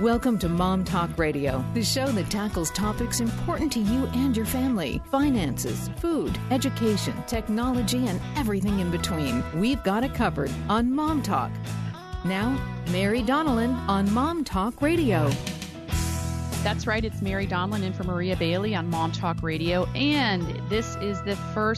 Welcome to Mom Talk Radio, the show that tackles topics important to you and your family. Finances, food, education, technology, and everything in between. We've got it covered on Mom Talk. Now, Mary Donnellan on Mom Talk Radio. That's right. It's Mary Donnellan in for Maria Bailey on Mom Talk Radio. And this is the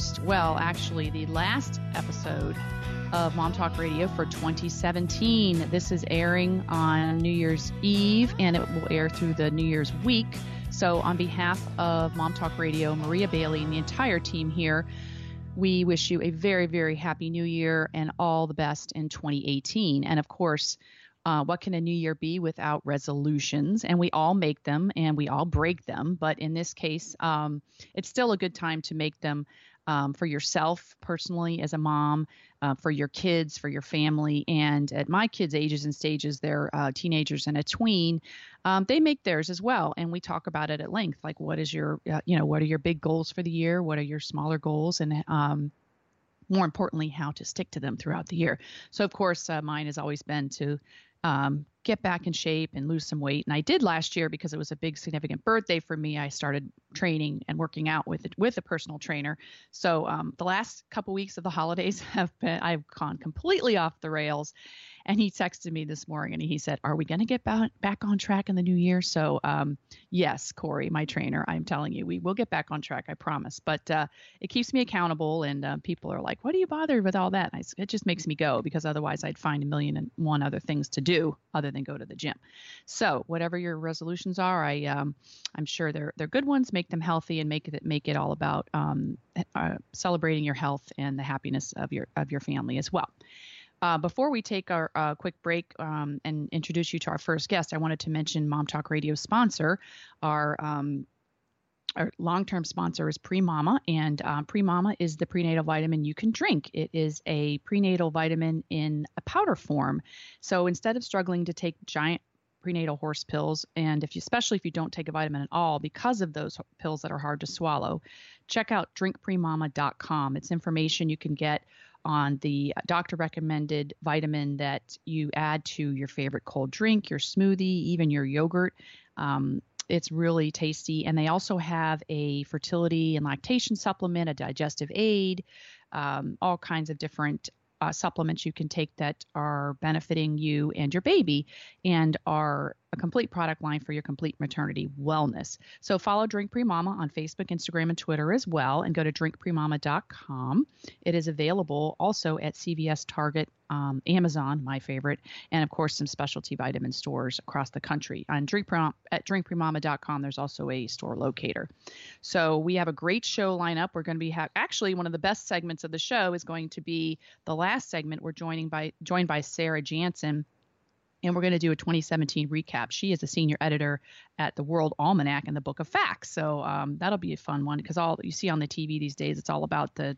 the last episode of Mom Talk Radio for 2017. This is airing on New Year's Eve, and it will air through the New Year's week. So on behalf of Mom Talk Radio, Maria Bailey, and the entire team here, we wish you a very, very happy New Year and all the best in 2018. And of course, what can a new year be without resolutions? And we all make them and we all break them. But in this case, it's still a good time to make them for yourself personally as a mom, for your kids, for your family. And at my kids' ages and stages, they're teenagers and a tween, they make theirs as well. And we talk about it at length. Like, what is your, what are your big goals for the year? What are your smaller goals? And more importantly, how to stick to them throughout the year. So, of course, mine has always been to get back in shape and lose some weight. And I did last year because it was a big, significant birthday for me. I started training and working out with a personal trainer. So the last couple weeks of the holidays I've gone completely off the rails. And he texted me this morning and he said, "Are we going to get back on track in the new year?" So yes, Corey, my trainer, I'm telling you, we will get back on track, I promise. But it keeps me accountable, and people are like, "What are you bothered with all that?" And it just makes me go, because otherwise I'd find 1,000,001 other things to do other than go to the gym. So whatever your resolutions are, I'm sure they're good ones. Make them healthy and make it all about celebrating your health and the happiness of your family as well. Before we take our quick break and introduce you to our first guest, I wanted to mention Mom Talk Radio sponsor. Our long-term sponsor is PreMama, and PreMama is the prenatal vitamin you can drink. It is a prenatal vitamin in a powder form. So instead of struggling to take giant prenatal horse pills, and especially if you don't take a vitamin at all because of those pills that are hard to swallow, check out drinkpremama.com. It's information you can get on the doctor-recommended vitamin that you add to your favorite cold drink, your smoothie, even your yogurt. It's really tasty. And they also have a fertility and lactation supplement, a digestive aid, all kinds of different supplements you can take that are benefiting you and your baby, and are a complete product line for your complete maternity wellness. So follow Drink PreMama on Facebook, Instagram, and Twitter as well, and go to drinkpremama.com. It is available also at CVS, Target, Amazon, my favorite, and of course some specialty vitamin stores across the country. At drinkpremama.com, there's also a store locator. So we have a great show lineup. We're going to be actually one of the best segments of the show is going to be the last segment. We're joined by Sarah Jansen. And we're going to do a 2017 recap. She is a senior editor at the World Almanac and the Book of Facts. So that'll be a fun one, because all you see on the TV these days, it's all about the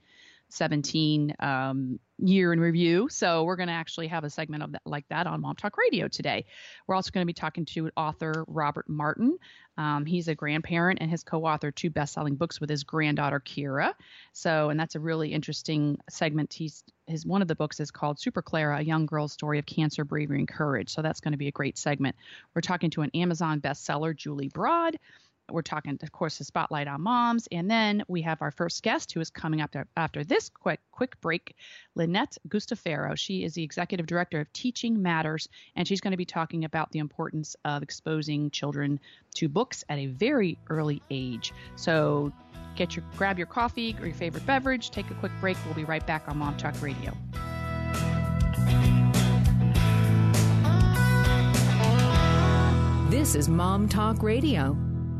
2017 year in review. So we're going to actually have a segment of that, like that, on Mom Talk Radio today. We're also going to be talking to author Robert Martin. He's a grandparent and has co-authored 2 best-selling books with his granddaughter Kira. And that's a really interesting segment. One of the books is called Super Clara, a young girl's story of cancer, bravery, and courage. So that's going to be a great segment. We're talking to an Amazon bestseller, Julie Broad. We're talking, of course, the Spotlight on Moms. And then we have our first guest, who is coming up after this quick break, Lynette Gustafaro. She is the executive director of Teaching Matters, and she's going to be talking about the importance of exposing children to books at a very early age. So grab your coffee or your favorite beverage, take a quick break. We'll be right back on Mom Talk Radio. This is Mom Talk Radio,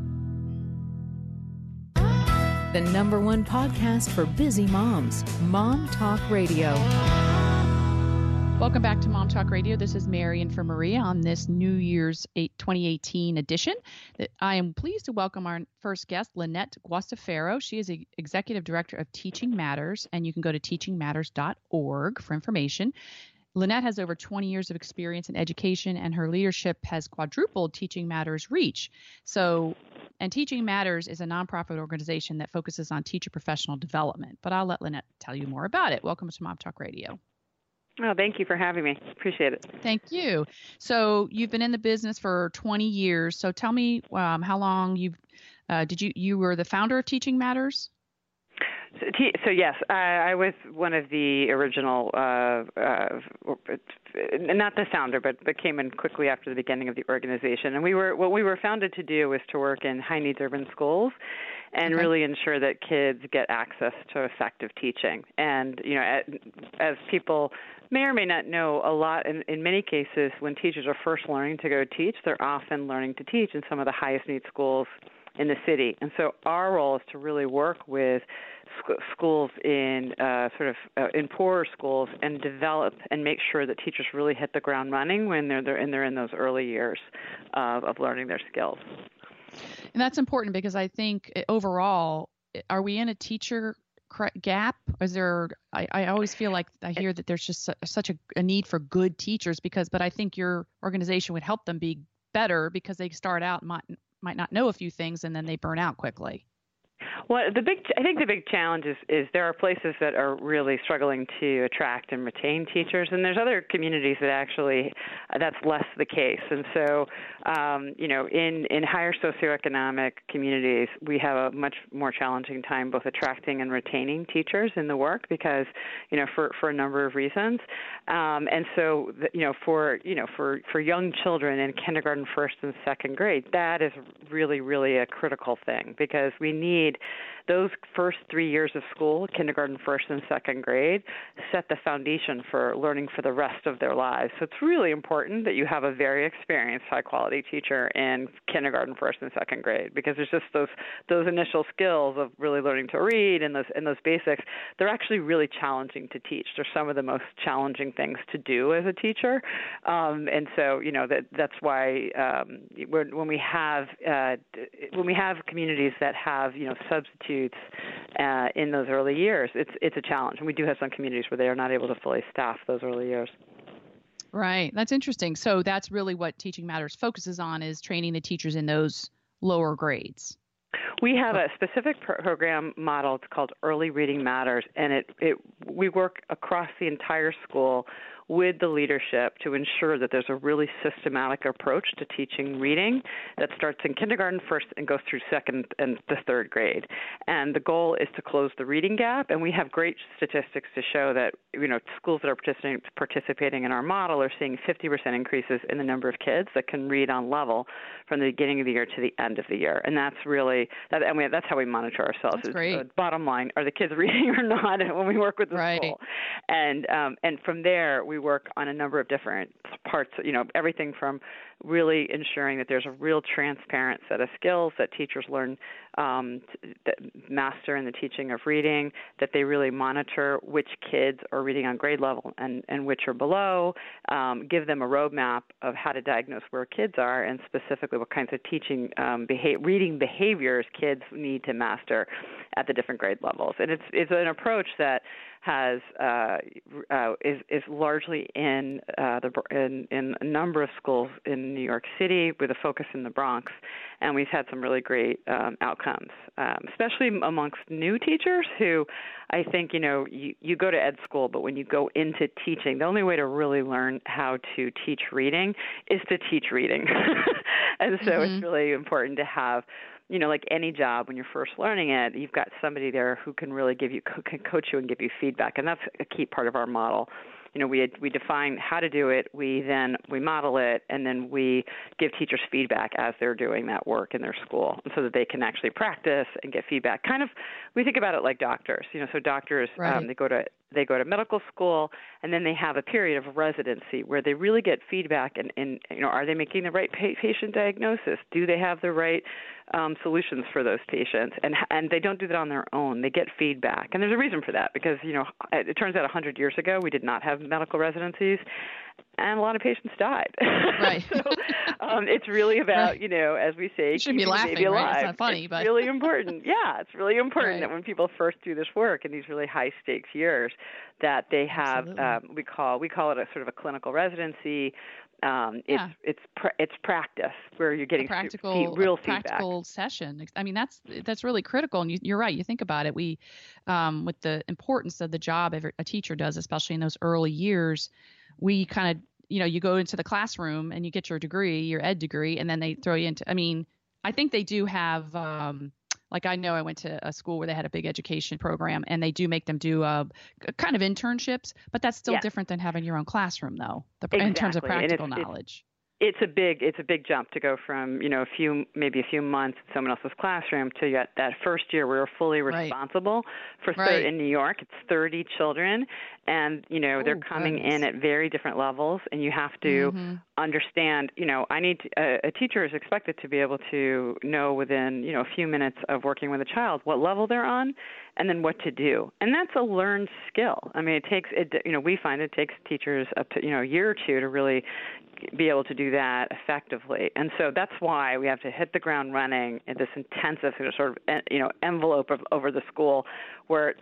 the #1 podcast for busy moms. Mom Talk Radio. Welcome back to Mom Talk Radio. This is Mary and for Maria on this New Year's 2018 edition. I am pleased to welcome our first guest, Lynette Gustafaro. She is the executive director of Teaching Matters, and you can go to teachingmatters.org for information. Lynette has over 20 years of experience in education, and her leadership has quadrupled Teaching Matters' reach. And Teaching Matters is a nonprofit organization that focuses on teacher professional development. But I'll let Lynette tell you more about it. Welcome to Mom Talk Radio. Oh, thank you for having me. Appreciate it. Thank you. So you've been in the business for 20 years. So tell me how long you were the founder of Teaching Matters? So yes, I was one of the original, not the founder, but came in quickly after the beginning of the organization. And what we were founded to do was to work in high needs urban schools and really ensure that kids get access to effective teaching. And, as people may or may not know, a lot, in many cases, when teachers are first learning to go teach, they're often learning to teach in some of the highest need schools in the city. And so our role is to really work with schools in in poorer schools and develop and make sure that teachers really hit the ground running when they're in those early years of learning their skills. And that's important because I think overall, are we in a teacher gap? Is there? I always feel like I hear that there's just such a need for good teachers but I think your organization would help them be better because they start out might not know a few things and then they burn out quickly. Well, I think the big challenge is there are places that are really struggling to attract and retain teachers, and there's other communities that actually that's less the case. And so, in higher socioeconomic communities, we have a much more challenging time both attracting and retaining teachers in the work because, for a number of reasons. And so, for young children in kindergarten, first and second grade, that is really, really a critical thing because we need those first 3 years of school, kindergarten, first and second grade, set the foundation for learning for the rest of their lives. So it's really important that you have a very experienced, high-quality teacher in kindergarten, first and second grade because there's just those initial skills of really learning to read and those basics. They're actually really challenging to teach. They're some of the most challenging things to do as a teacher, and so that's why when we have communities that have substitutes in those early years, it's a challenge. And we do have some communities where they are not able to fully staff those early years. Right. That's interesting. So that's really what Teaching Matters focuses on is training the teachers in those lower grades. We have a specific program model. It's called Early Reading Matters, and we work across the entire school with the leadership to ensure that there's a really systematic approach to teaching reading that starts in kindergarten first and goes through second and the third grade. And the goal is to close the reading gap, and we have great statistics to show that schools that are participating in our model are seeing 50% increases in the number of kids that can read on level from the beginning of the year to the end of the year. And that's really that's how we monitor ourselves. That's great. Bottom line, are the kids reading or not when we work with the school? And from there, we work on a number of different parts, everything from really ensuring that there's a real transparent set of skills that teachers learn that master in the teaching of reading, that they really monitor which kids are reading on grade level and which are below, give them a roadmap of how to diagnose where kids are and specifically what kinds of teaching reading behaviors kids need to master at the different grade levels. And it's an approach that is largely in a number of schools in New York City with a focus in the Bronx, and we've had some really great outcomes, especially amongst new teachers who I think you go to ed school, but when you go into teaching, the only way to really learn how to teach reading is to teach reading, and so It's really important to have. Like any job, when you're first learning it, you've got somebody there who can really can coach you and give you feedback, and that's a key part of our model. We define how to do it, we model it, and then we give teachers feedback as they're doing that work in their school, so that they can actually practice and get feedback. Kind of, we think about it like doctors. So doctors, right. They go to medical school, and then they have a period of residency where they really get feedback. And are they making the right patient diagnosis? Do they have the right solutions for those patients? And they don't do that on their own. They get feedback, and there's a reason for that because it turns out 100 years ago we did not have medical residencies, and a lot of patients died. Right. So it's really about as we say, you should be laughing, baby alive. Right? It's not funny, but really important. Yeah, it's really important right. that when people first do this work in these really high stakes years, that they have we call it a sort of a clinical residency. It's practice where you're getting real feedback. Practical session. I mean, that's really critical. And you're right. You think about it. We, with the importance of the job a teacher does, especially in those early years, we kind of, you go into the classroom and you get your degree, your ed degree, and then they throw you into, I think they do have, like I know I went to a school where they had a big education program, and they do make them do kind of internships, but that's still different than having your own classroom, though, in terms of practical knowledge. It's a big jump to go from, maybe a few months in someone else's classroom to that first year where we're fully responsible for in New York. It's 30 children, and, they're coming in at very different levels, and you have to understand, a teacher is expected to be able to know within, a few minutes of working with a child what level they're on and then what to do. And that's a learned skill. We find it takes teachers up to, a year or two to really be able to do that effectively. And so that's why we have to hit the ground running in this intensive sort of, envelope over the school where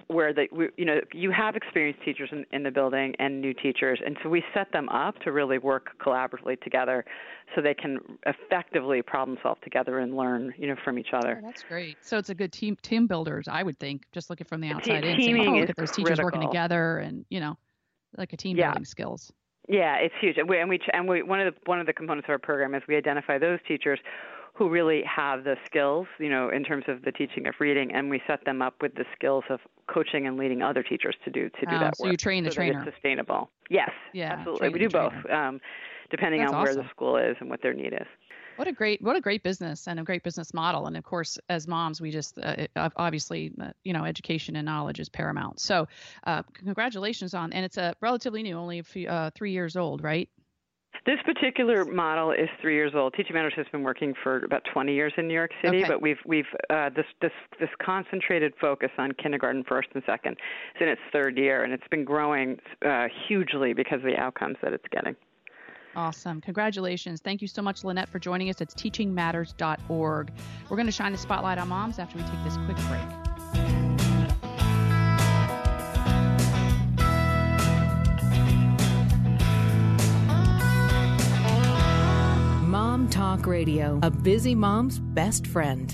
you have experienced teachers in the building and new teachers. And so we set them up to really work collaboratively together so they can effectively problem solve together and learn, from each other. Oh, that's great. So it's a good team builders, I would think, just looking from the outside in, saying, look at those teachers working together and, like a team building skills. Yeah, it's huge. And we one of the components of our program is we identify those teachers who really have the skills, in terms of the teaching of reading, and we set them up with the skills of coaching and leading other teachers to do that work. So you train the trainer. That it's sustainable. Yes, absolutely. We do both, depending on where the school is and what their need is. What a great business and a great business model. And of course, as moms, we just obviously, education and knowledge is paramount. So congratulations and it's a relatively new, only 3 years old, right? This particular model is 3 years old. Teaching Matters has been working for about 20 years in New York City, but we've this concentrated focus on kindergarten, first and second. It's in its third year, and it's been growing hugely because of the outcomes that it's getting. Awesome. Congratulations. Thank you so much, Lynette, for joining us. It's teachingmatters.org. We're going to shine the spotlight on moms after we take this quick break. Mom Talk Radio, a busy mom's best friend.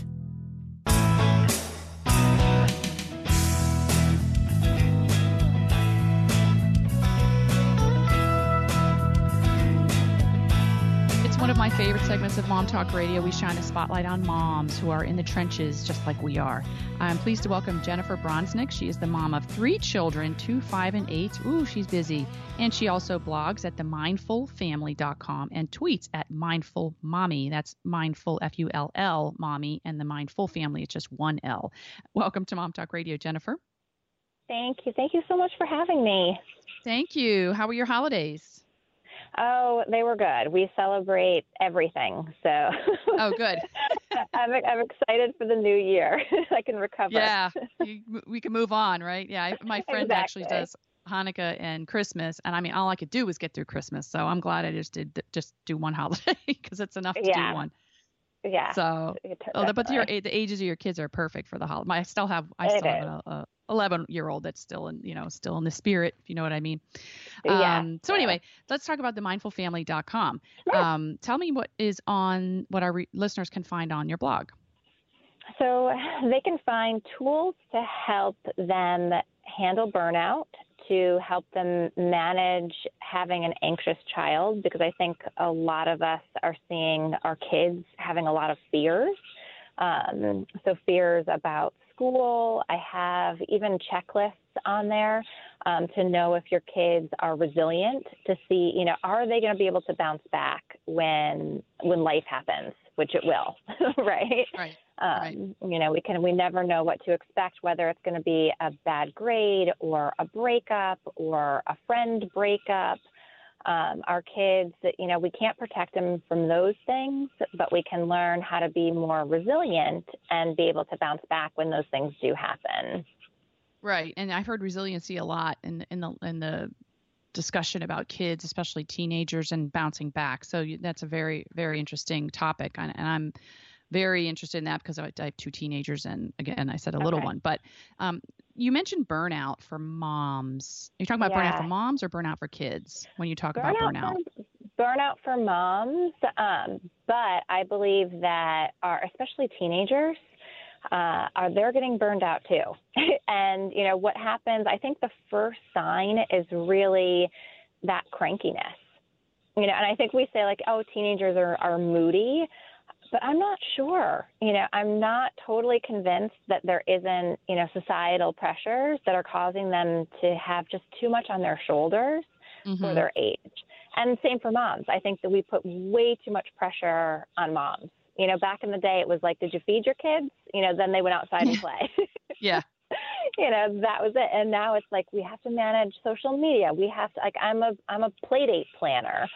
One of my favorite segments of Mom Talk Radio, we shine a spotlight on moms who are in the trenches just like we are. I'm pleased to welcome Jennifer Bronsnick. She is the mom of 3 children, 2, 5, and 8. Ooh, she's busy. And she also blogs at themindfulfamily.com and tweets at Mindful Mommy. That's Mindful, F-U-L-L, Mommy, and the Mindful Family. It's just 1 L. Welcome to Mom Talk Radio, Jennifer. Thank you. Thank you so much for having me. Thank you. How were your holidays? Oh, they were good. We celebrate everything. So. Oh, good. I'm excited for the new year. I can recover. Yeah, we can move on, right? Yeah, my friend actually does Hanukkah and Christmas, and all I could do was get through Christmas. So I'm glad I just do one holiday because it's enough to do one. Yeah. So, but the ages of your kids are perfect for the holiday. I still have a 11-year-old that's still in the spirit, if you know what I mean. So anyway, let's talk about themindfulfamily.com. Sure. Tell me what our listeners can find on your blog. So they can find tools to help them handle burnout, to help them manage having an anxious child, because I think a lot of us are seeing our kids having a lot of fears. So fears about school. I have even checklists on there to know if your kids are resilient, to see, are they going to be able to bounce back when life happens, which it will, right? Right. We never know what to expect, whether it's going to be a bad grade or a breakup or a friend breakup. Our kids, we can't protect them from those things, but we can learn how to be more resilient and be able to bounce back when those things do happen. Right. And I've heard resiliency a lot in the discussion about kids, especially teenagers, and bouncing back. So that's a very, very interesting topic. And I'm very interested in that because I have 2 teenagers, and again, I said a little one. But you mentioned burnout for moms. Are you talking about burnout for moms or burnout for kids when you talk about burnout? burnout for moms, but I believe that especially teenagers, they're getting burned out too. And, what happens, I think the first sign is really that crankiness. And I think we say like, oh, teenagers are moody, but I'm not sure. I'm not totally convinced that there isn't, societal pressures that are causing them to have just too much on their shoulders for their age. And same for moms. I think that we put way too much pressure on moms. Back in the day, it was like, did you feed your kids? Then they went outside and play. Yeah. That was it. And now it's like, we have to manage social media. We have to, like, I'm a play date planner.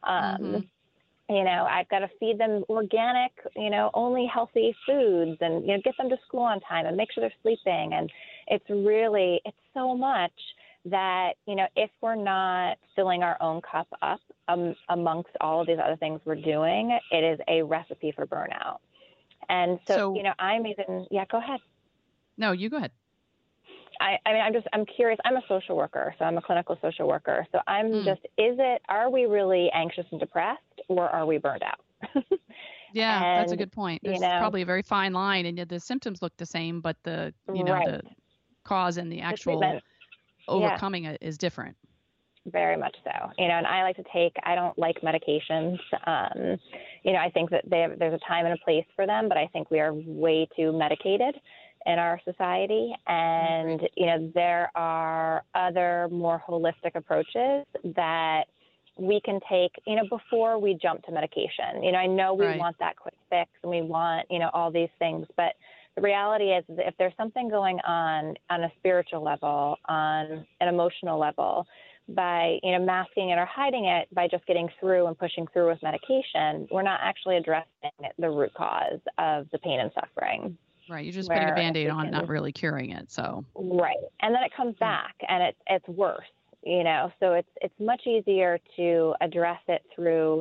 I've got to feed them organic, only healthy foods and, get them to school on time and make sure they're sleeping. And it's so much that, if we're not filling our own cup up amongst all of these other things we're doing, it is a recipe for burnout. And so go ahead. No, you go ahead. I'm curious. I'm a social worker, so I'm a clinical social worker. So are we really anxious and depressed, or are we burned out? Yeah, that's a good point. There's probably a very fine line, and the symptoms look the same, but the cause and the actual overcoming it is different. Very much so. And I don't like medications. I think that there's a time and a place for them, but I think we are way too medicated in our society. And, there are other more holistic approaches that we can take, before we jump to medication. I know we want that quick fix and we want, all these things, but the reality is that if there's something going on a spiritual level, on an emotional level, by, masking it or hiding it by just getting through and pushing through with medication, we're not actually addressing the root cause of the pain and suffering. Right. You're just putting a Band-Aid on, not really curing it. So. Right. And then it comes back and it's worse, so it's much easier to address it through,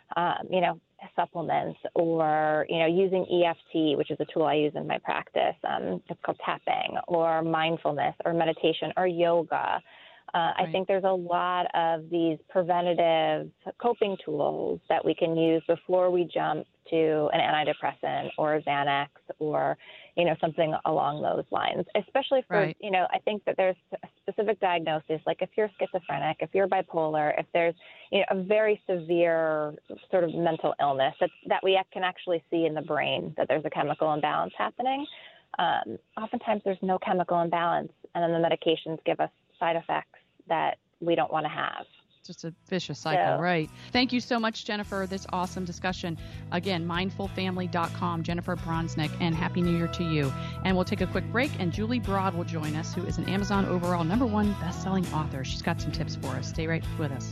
supplements or, using EFT, which is a tool I use in my practice. It's called tapping, or mindfulness or meditation or yoga. I think there's a lot of these preventative coping tools that we can use before we jump to an antidepressant or a Xanax or, something along those lines, especially for, I think that there's a specific diagnosis, like if you're schizophrenic, if you're bipolar, if there's, a very severe sort of mental illness that we can actually see in the brain, that there's a chemical imbalance happening. Oftentimes there's no chemical imbalance, and then the medications give us side effects that we don't want to have. Just a vicious cycle, right? Thank you so much, Jennifer. This awesome discussion. Again, mindfulfamily.com, Jennifer Bronsnick, and Happy New Year to you. And we'll take a quick break, and Julie Broad will join us, who is an Amazon overall #1 best-selling author. She's got some tips for us. Stay right with us.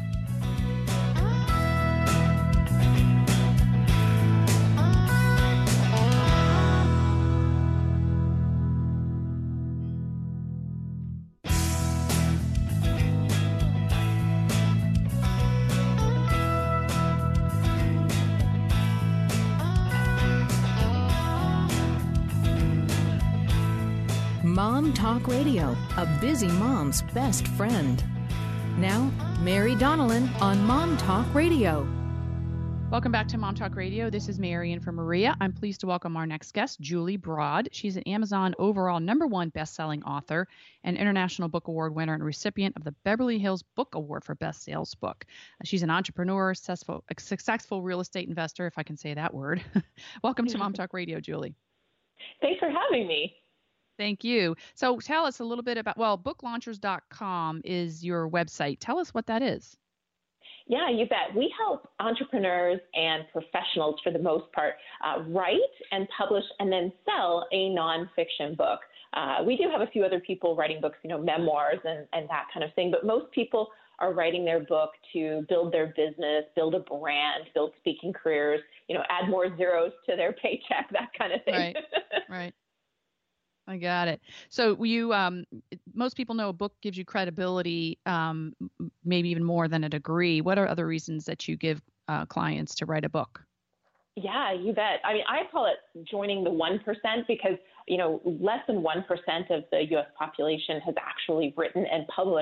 Mom Talk Radio, a busy mom's best friend. Now, Mary Donnellan on Mom Talk Radio. Welcome back to Mom Talk Radio. This is Mary in for Maria. I'm pleased to welcome our next guest, Julie Broad. She's an Amazon overall #1 best-selling author, an International Book Award winner, and recipient of the Beverly Hills Book Award for Best Sales Book. She's an entrepreneur, successful real estate investor, if I can say that word. Welcome to Mom Talk Radio, Julie. Thanks for having me. Thank you. So tell us a little bit about, booklaunchers.com is your website. Tell us what that is. Yeah, you bet. We help entrepreneurs and professionals, for the most part, write and publish and then sell a nonfiction book. We do have a few other people writing books, memoirs and that kind of thing, but most people are writing their book to build their business, build a brand, build speaking careers, add more zeros to their paycheck, that kind of thing. Right. I got it. So you, most people know a book gives you credibility, maybe even more than a degree. What are other reasons that you give clients to write a book? Yeah, you bet. I mean, I call it joining the 1% because, less than 1% of the U.S. population has actually written and published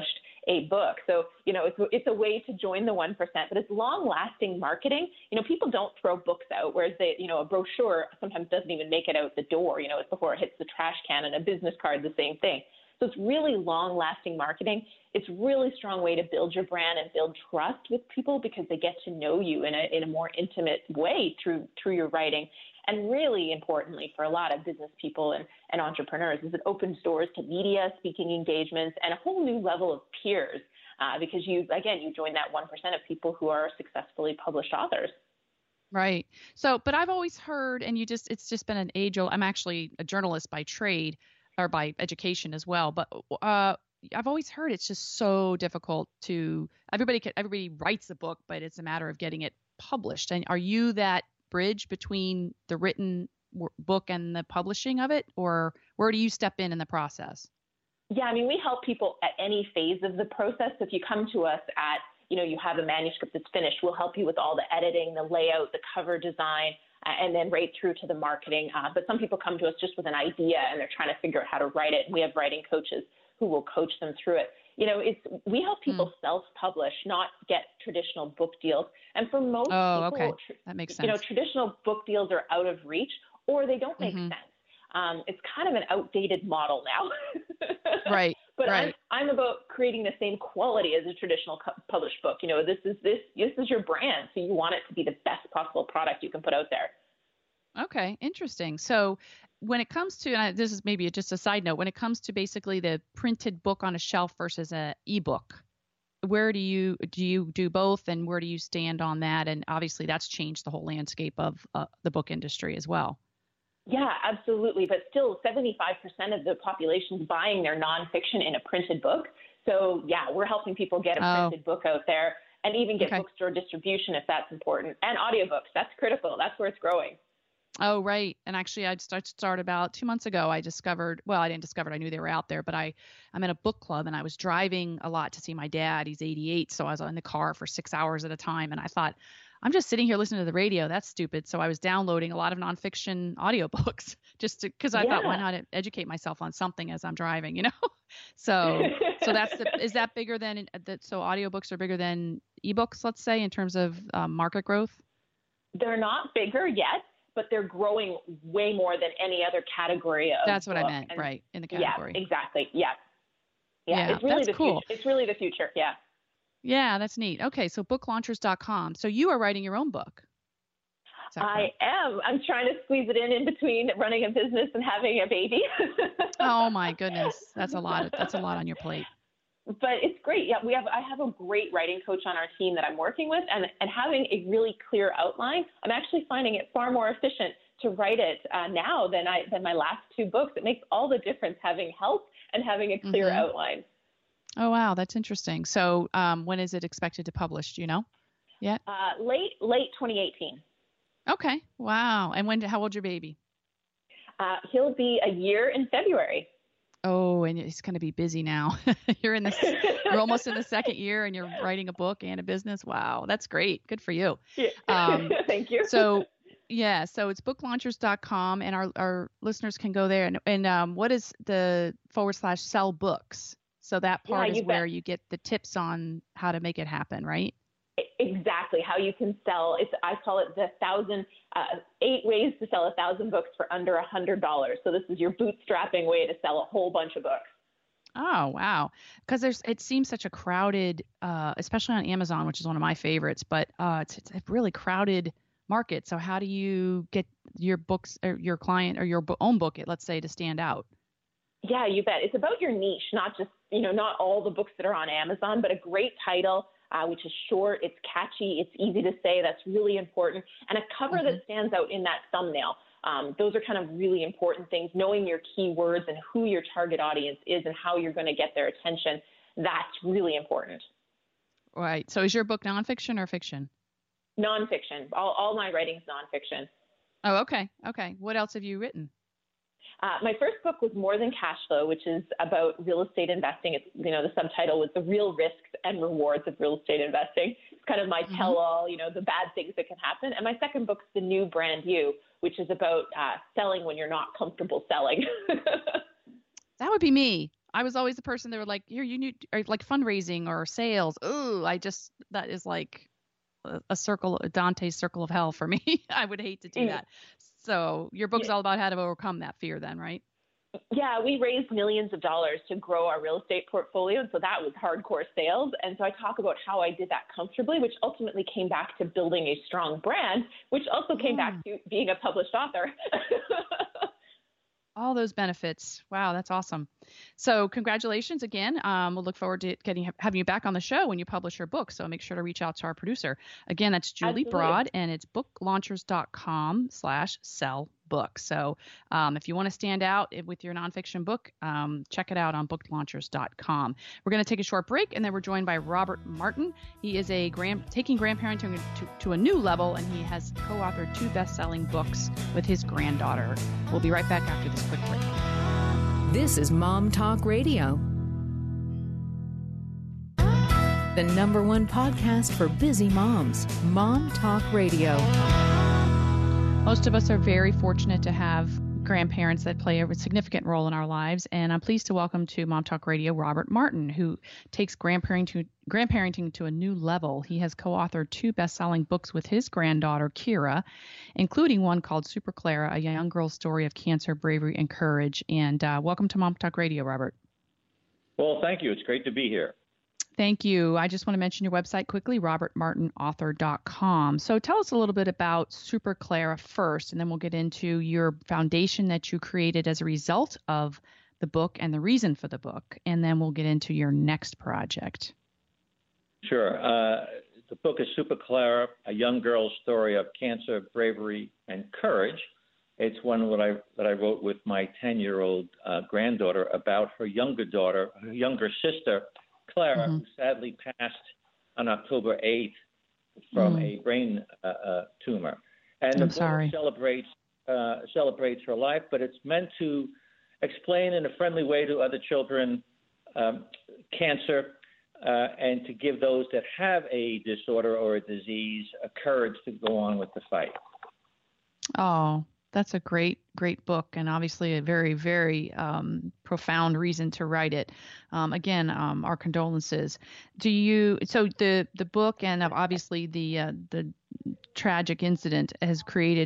a book. So, it's a way to join the 1%, but it's long-lasting marketing. People don't throw books out, whereas a brochure sometimes doesn't even make it out the door. It's before it hits the trash can, and a business card, the same thing. So it's really long-lasting marketing. It's really strong way to build your brand and build trust with people because they get to know you in a more intimate way through your writing. And really importantly for a lot of business people and entrepreneurs is it opens doors to media, speaking engagements, and a whole new level of peers because you join that 1% of people who are successfully published authors. Right. So, but I've always heard, and it's just been an age-old, I'm actually a journalist by trade or by education as well, but I've always heard it's just so difficult everybody writes a book, but it's a matter of getting it published. And are you that bridge between the written book and the publishing of it, or where do you step in the process? Yeah, we help people at any phase of the process. If you come to us at, you have a manuscript that's finished, we'll help you with all the editing, the layout, the cover design, and then right through to the marketing. But some people come to us just with an idea and they're trying to figure out how to write it. And we have writing coaches who will coach them through it. We help people self-publish, not get traditional book deals. And for most people, okay. That makes sense. Traditional book deals are out of reach or they don't make sense. It's kind of an outdated model now. Right. But right. I'm about creating the same quality as a traditional published book. This is your brand, so you want it to be the best possible product you can put out there. Okay, interesting. So when it comes to, and this is maybe just a side note, when it comes to basically the printed book on a shelf versus an ebook, where do you do both, and where do you stand on that? And obviously that's changed the whole landscape of the book industry as well. Yeah, absolutely. But still 75% of the population is buying their nonfiction in a printed book. So yeah, we're helping people get a printed book out there and even get bookstore distribution if that's important. And audiobooks, that's critical. That's where it's growing. Oh, right. And actually, I started about 2 months ago. I knew they were out there, but I'm in a book club and I was driving a lot to see my dad. He's 88. So I was in the car for 6 hours at a time. And I thought, I'm just sitting here listening to the radio. That's stupid. So I was downloading a lot of nonfiction audiobooks because I thought, why not educate myself on something as I'm driving, So is that bigger than so audiobooks are bigger than ebooks, let's say, in terms of market growth? They're not bigger yet, but they're growing way more than any other category of That's what book. I meant, right, in the category. Yeah, exactly. Yeah. It's really that's cool. It's really the future. Yeah. Yeah, that's neat. Okay, so booklaunchers.com. So you are writing your own book. I am. I'm trying to squeeze it in between running a business and having a baby. Oh my goodness. That's a lot on your plate. But it's great. Yeah, I have a great writing coach on our team that I'm working with, and having a really clear outline, I'm actually finding it far more efficient to write it now than my last 2 books. It makes all the difference having help and having a clear outline. Oh, wow. That's interesting. So when is it expected to publish? Do you know yet? Late 2018. Okay. Wow. And how old's your baby? He'll be a year in February. Oh, and he's going to be busy now. You're almost in the 2nd year and you're writing a book and a business. Wow. That's great. Good for you. Yeah. Thank you. So it's booklaunchers.com and our listeners can go there. And what is the /sell books? So that part is where you get the tips on how to make it happen, right? Exactly. How you can sell. I call it the 8 ways to sell 1,000 books for under $100. So this is your bootstrapping way to sell a whole bunch of books. Oh, wow. Because it seems such a crowded, especially on Amazon, which is one of my favorites, but it's a really crowded market. So how do you get your books or your client or your own book, let's say, to stand out? Yeah, you bet. It's about your niche, not just, not all the books that are on Amazon, but a great title, which is short, it's catchy, it's easy to say. That's really important. And a cover that stands out in that thumbnail. Those are kind of really important things. Knowing your keywords and who your target audience is and how you're going to get their attention. That's really important. Right. So is your book nonfiction or fiction? Nonfiction. All my writing's nonfiction. Oh, okay. Okay. What else have you written? My first book was More Than Cash Flow, which is about real estate investing. It's, the subtitle was The Real Risks and Rewards of Real Estate Investing. It's kind of my tell-all, the bad things that can happen. And my second book's The New Brand You, which is about selling when you're not comfortable selling. That would be me. I was always the person that were like, here, you need or like fundraising or sales. Ooh, that is like a circle, a Dante's circle of hell for me. I would hate to do that. So your book's all about how to overcome that fear then, right? Yeah, we raised millions of dollars to grow our real estate portfolio. And so that was hardcore sales. And so I talk about how I did that comfortably, which ultimately came back to building a strong brand, which also came back to being a published author. All those benefits. Wow, that's awesome. So congratulations again. We'll look forward to having you back on the show when you publish your book. So make sure to reach out to our producer. Again, that's Julie Broad, and it's booklaunchers.com/sell book. So if you want to stand out with your nonfiction book, check it out on booklaunchers.com. We're going to take a short break, and then we're joined by Robert Martin. He is taking grandparenting to a new level, and he has co-authored 2 best-selling books with his granddaughter. We'll be right back after this quick break. This is Mom Talk Radio, the #1 podcast for busy moms. Mom Talk Radio. Most of us are very fortunate to have grandparents that play a significant role in our lives, and I'm pleased to welcome to Mom Talk Radio Robert Martin, who takes grandparenting to a new level. He has co-authored 2 best-selling books with his granddaughter, Kira, including one called Super Clara, a young girl's story of cancer, bravery, and courage. And welcome to Mom Talk Radio, Robert. Well, thank you. It's great to be here. Thank you. I just want to mention your website quickly, robertmartinauthor.com. So tell us a little bit about Super Clara first, and then we'll get into your foundation that you created as a result of the book and the reason for the book, and then we'll get into your next project. Sure. The book is Super Clara, a young girl's story of cancer, bravery, and courage. It's one that I wrote with my 10-year-old granddaughter about her younger sister, Clara, who sadly passed on October 8th from a brain tumor. And the book celebrates her life, but it's meant to explain in a friendly way to other children cancer and to give those that have a disorder or a disease a courage to go on with the fight. Oh, that's a great book, and obviously a very, very profound reason to write it. Again, our condolences. So the book and obviously the tragic incident has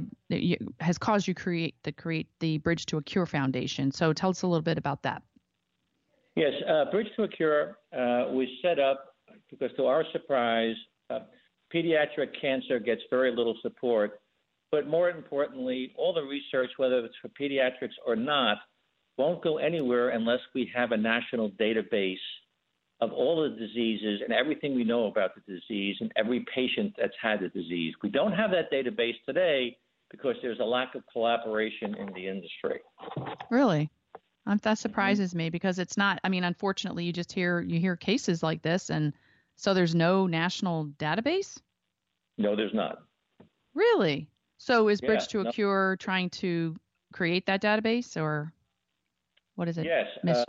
caused you create the Bridge to a Cure Foundation. So tell us a little bit about that. Yes, Bridge to a Cure was set up because, to our surprise, pediatric cancer gets very little support. But more importantly, all the research, whether it's for pediatrics or not, won't go anywhere unless we have a national database of all the diseases and everything we know about the disease and every patient that's had the disease. We don't have that database today because there's a lack of collaboration in the industry. Really? That surprises me because it's not, unfortunately, you hear cases like this, and so there's no national database? No, there's not. Really? So is Bridge to a Cure trying to create that database, or what is it? Yes,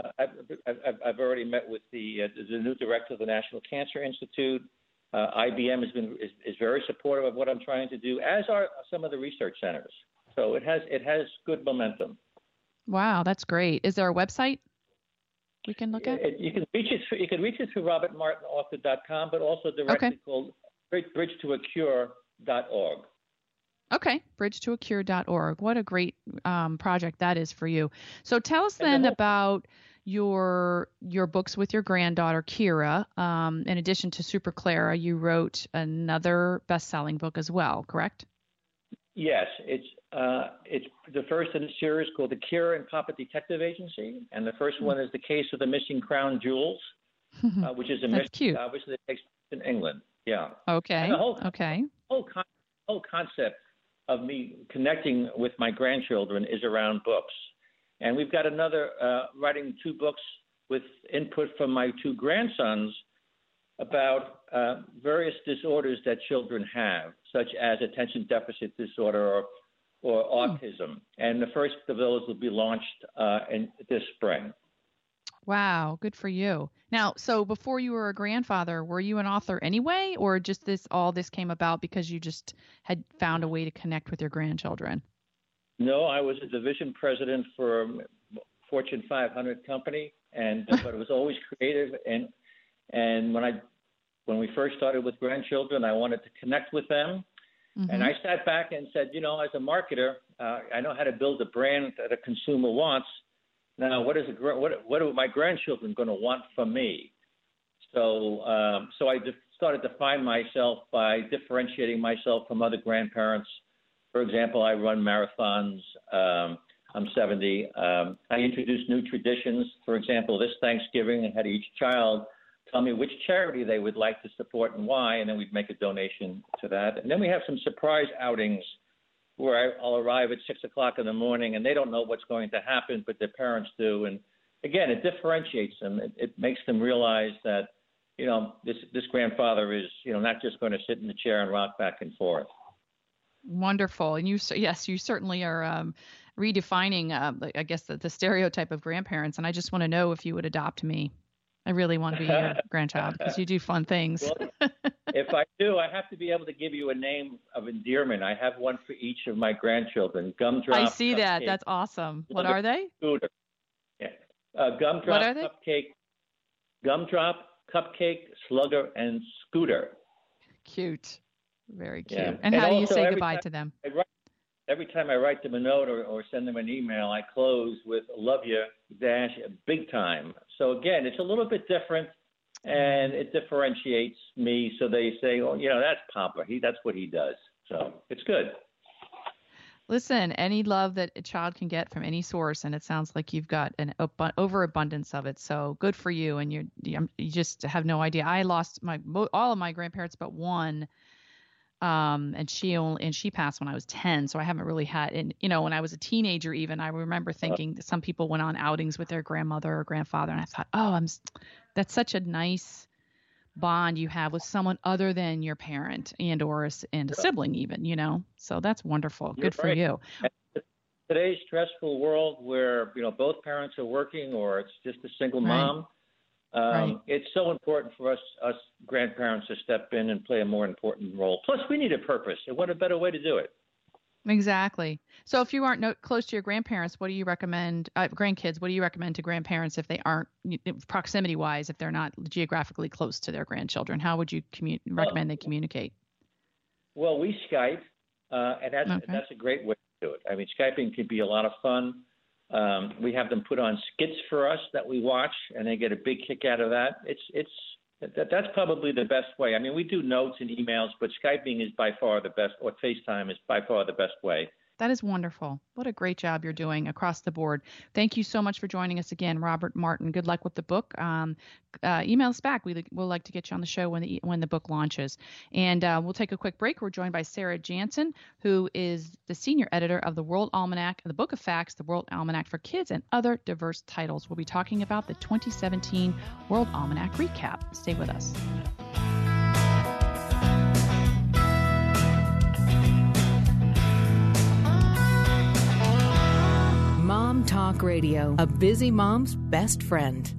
I've already met with the new director of the National Cancer Institute. IBM is very supportive of what I'm trying to do, as are some of the research centers. So it has good momentum. Wow, that's great. Is there a website we can look at? You can reach it through robertmartinauthor.com, but also directly called bridgetoacure.org. Okay, bridgetoacure.org. What a great project that is for you. So tell us then about your books with your granddaughter, Kira. In addition to Super Clara, you wrote another best-selling book as well, correct? Yes, it's the first in a series called The Kira and Papa Detective Agency, and the first one is The Case of the Missing Crown Jewels, which is a mystery, obviously, that takes place in England. Yeah. Okay. And the whole concept of me connecting with my grandchildren is around books. And we've got another writing 2 books with input from my 2 grandsons about various disorders that children have, such as attention deficit disorder or autism. And the first of those will be launched this spring. Wow, good for you. Now, so before you were a grandfather, were you an author anyway, or just all this came about because you just had found a way to connect with your grandchildren? No, I was a division president for Fortune 500 company, but it was always creative. And when we first started with grandchildren, I wanted to connect with them. Mm-hmm. And I sat back and said, as a marketer, I know how to build a brand that a consumer wants. Now, what are my grandchildren going to want from me? So I started to find myself by differentiating myself from other grandparents. For example, I run marathons. I'm 70. I introduced new traditions. For example, this Thanksgiving, I had each child tell me which charity they would like to support and why, and then we'd make a donation to that. And then we have some surprise outings where I'll arrive at 6 o'clock in the morning, and they don't know what's going to happen, but their parents do. And again, it differentiates them. It makes them realize that, this grandfather is, not just going to sit in the chair and rock back and forth. Wonderful. And you certainly are redefining, I guess, the stereotype of grandparents. And I just want to know if you would adopt me. I really want to be your grandchild because you do fun things. Well, if I do, I have to be able to give you a name of endearment. I have one for each of my grandchildren. Gumdrop. I see that. That's awesome. What are they? Scooter. Yeah. Gumdrop, what are they? Gumdrop, Cupcake, Slugger, and Scooter. Cute. Very cute. Yeah. And how do you say goodbye to them? Every time I write them a note or send them an email, I close with "Love you, big time." So again, it's a little bit different, and it differentiates me. So they say, "Oh, that's Papa. That's what he does." So it's good. Listen, any love that a child can get from any source, and it sounds like you've got an overabundance of it. So good for you, and you just have no idea. I lost all of my grandparents but one. And she passed when I was 10, so I haven't really had. And when I was a teenager, even I remember thinking that some people went on outings with their grandmother or grandfather, and I thought, that's such a nice bond you have with someone other than your parent and a sibling, even. So that's wonderful. Good for you. Today's stressful world, where both parents are working, or it's just a single mom. Right. It's so important for us grandparents to step in and play a more important role. Plus, we need a purpose, and what a better way to do it. Exactly. So if you aren't close to your grandparents, what do you recommend, grandkids, what do you recommend to grandparents if they aren't, proximity-wise, if they're not geographically close to their grandchildren? How would you recommend they communicate? Well, we Skype, and that's a great way to do it. I mean, Skyping can be a lot of fun. We have them put on skits for us that we watch, and they get a big kick out of that. That's probably the best way. I mean, we do notes and emails, but Skyping is by far the best, or FaceTime is by far the best way. That is wonderful. What a great job you're doing across the board. Thank you so much for joining us again, Robert Martin. Good luck with the book. Email us back. We'll like to get you on the show when the book launches. And we'll take a quick break. We're joined by Sarah Jansen, who is the senior editor of the World Almanac, the Book of Facts, the World Almanac for Kids, and other diverse titles. We'll be talking about the 2017 World Almanac recap. Stay with us. Mom Talk Radio, a busy mom's best friend.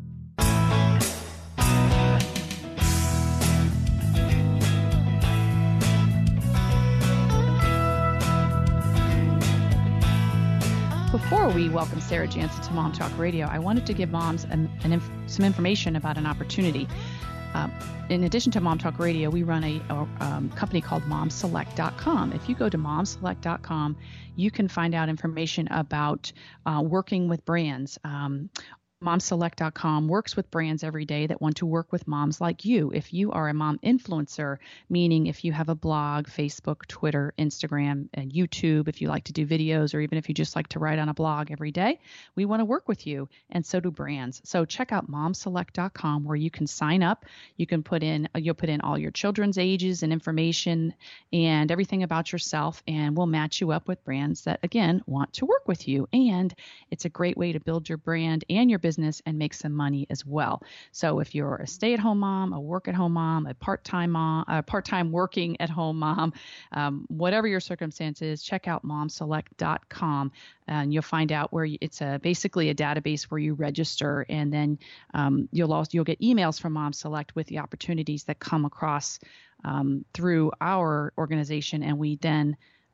Before we welcome Sarah Jansen to Mom Talk Radio, I wanted to give moms some information about an opportunity. In addition to Mom Talk Radio, we run a company called MomSelect.com. If you go to MomSelect.com, you can find out information about working with brands. MomSelect.com works with brands every day that want to work with moms like you. If you are a mom influencer, meaning if you have a blog, Facebook, Twitter, Instagram, and YouTube, if you like to do videos, or even if you just like to write on a blog every day, we want to work with you, and so do brands. So check out MomSelect.com, where you can sign up. You'll put in all your children's ages and information and everything about yourself, and we'll match you up with brands that, again, want to work with you. And it's a great way to build your brand and your business and make some money as well. So if you're a stay-at-home mom, a work-at-home mom, a part-time mom, a part-time working-at-home mom, whatever your circumstances, check out MomSelect.com, and you'll find out where it's basically a database where you register, and then you'll get emails from MomSelect with the opportunities that come across through our organization, and we then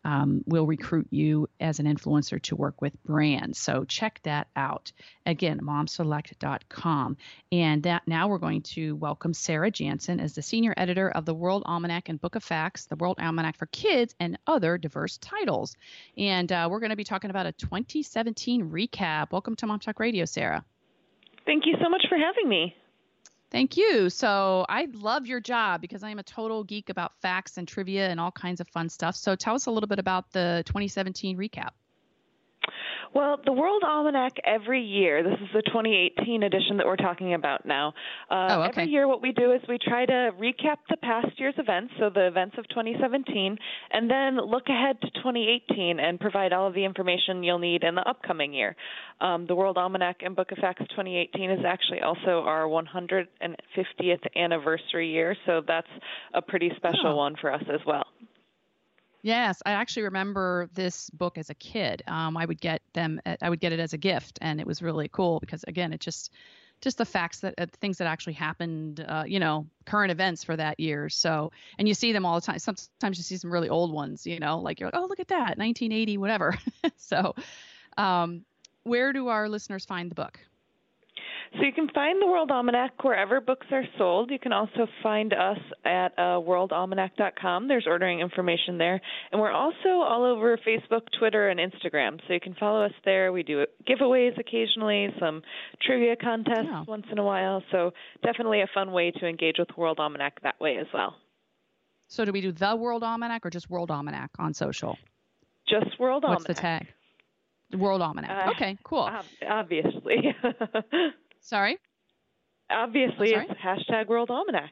will recruit you as an influencer to work with brands. So check that out. Again, momselect.com. And now we're going to welcome Sarah Jansen as the senior editor of the World Almanac and Book of Facts, the World Almanac for Kids, and other diverse titles. And we're going to be talking about a 2017 recap. Welcome to Mom Talk Radio, Sarah. Thank you so much for having me. Thank you. So I love your job because I am a total geek about facts and trivia and all kinds of fun stuff. So tell us a little bit about the 2017 recap. Well, the World Almanac every year, this is the 2018 edition that we're talking about now. Every year what we do is we try to recap the past year's events, so the events of 2017, and then look ahead to 2018 and provide all of the information you'll need in the upcoming year. The World Almanac and Book of Facts 2018 is actually also our 150th anniversary year, so that's a pretty special one for us as well. Yes, I actually remember this book as a kid. I would get it as a gift, and it was really cool because, again, it's just the facts that things that actually happened, current events for that year. So, and you see them all the time. Sometimes you see some really old ones, like you're like, oh, look at that, 1980, whatever. So, where do our listeners find the book? So you can find the World Almanac wherever books are sold. You can also find us at worldalmanac.com. There's ordering information there. And we're also all over Facebook, Twitter, and Instagram. So you can follow us there. We do giveaways occasionally, some trivia contests once in a while. So definitely a fun way to engage with World Almanac that way as well. So do we do the World Almanac or just World Almanac on social? Just World Almanac. What's the tag? The World Almanac. Okay, cool. Obviously. Sorry? Obviously, it's hashtag World Almanac.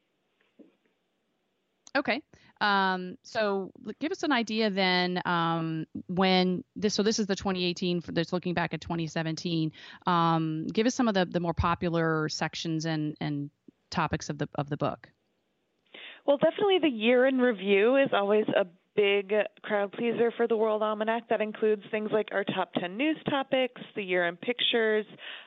Okay. So give us an idea then this is the 2018, that's looking back at 2017. Give us some of the more popular sections and topics of the book. Well, definitely the year in review is always a big crowd pleaser for the World Almanac. That includes things like our top 10 news topics, the year in pictures,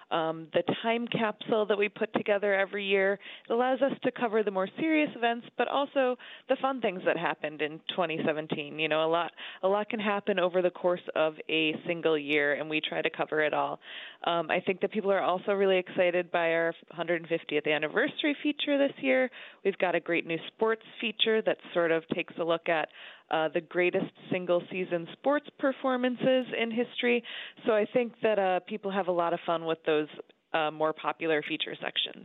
the time capsule that we put together every year. It allows us to cover the more serious events, but also the fun things that happened in 2017. A lot can happen over the course of a single year, and we try to cover it all. I think that people are also really excited by our 150th anniversary feature this year. We've got a great new sports feature that sort of takes a look at the greatest single-season sports performances in history. So I think that people have a lot of fun with those more popular feature sections.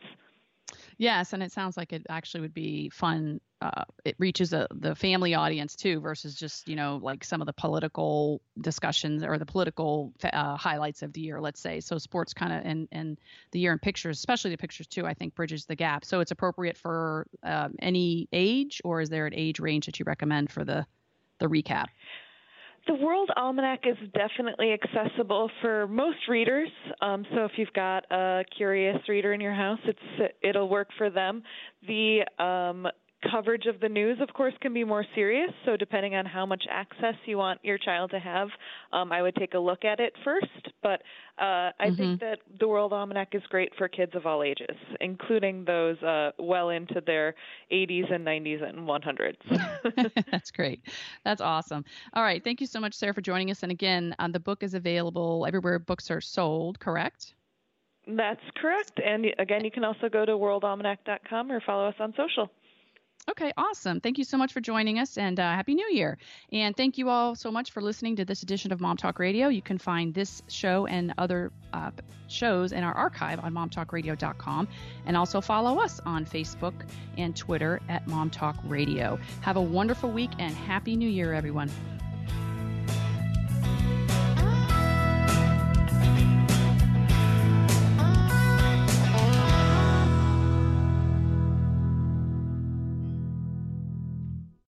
Yes, and it sounds like it actually would be fun. It reaches the family audience too, versus just like some of the political discussions or the political highlights of the year, let's say. So sports kind of and the year in pictures, especially the pictures too, I think bridges the gap. So it's appropriate for any age, or is there an age range that you recommend for the recap? The World Almanac is definitely accessible for most readers. So if you've got a curious reader in your house, it'll work for them. The coverage of the news, of course, can be more serious. So depending on how much access you want your child to have, I would take a look at it first. But I think that the World Almanac is great for kids of all ages, including those well into their 80s and 90s and 100s. That's great. That's awesome. All right. Thank you so much, Sarah, for joining us. And again, the book is available everywhere books are sold, correct? That's correct. And again, you can also go to worldalmanac.com or follow us on social. Okay, awesome. Thank you so much for joining us, and Happy New Year. And thank you all so much for listening to this edition of Mom Talk Radio. You can find this show and other shows in our archive on momtalkradio.com, and also follow us on Facebook and Twitter at Mom Talk Radio. Have a wonderful week, and Happy New Year, everyone.